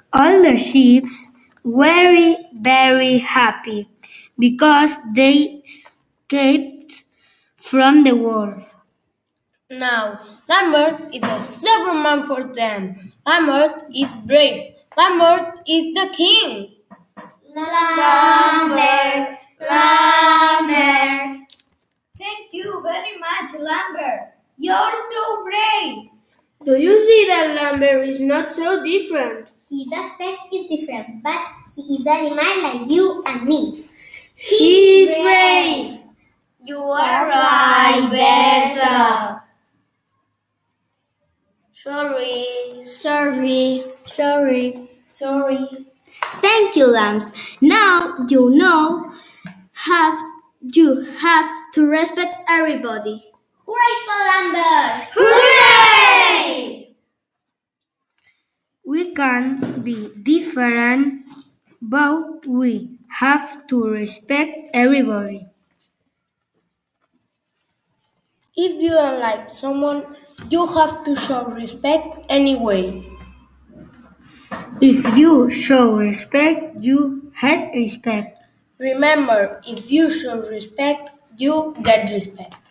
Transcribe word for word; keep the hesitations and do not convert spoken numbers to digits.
All the sheep were very happy because they escaped from the wolf. Now, Lambert is a Superman for them. Lambert is brave. Lambert is the king. Lambert, Lambert. Thank you very much, Lambert. You're so brave. Do you see that Lambert is not so different? His aspect is different, but he is an animal like you and me. He is brave. You are right, Bertha. Sorry. Sorry. Sorry. Sorry. Thank you, lambs. Now you know have you have to respect everybody. Hooray for Lambert! Hooray! We can be different, but we have to respect everybody. If you don't like someone, you have to show respect anyway. If you show respect, you get respect. Remember, if you show respect, you get respect.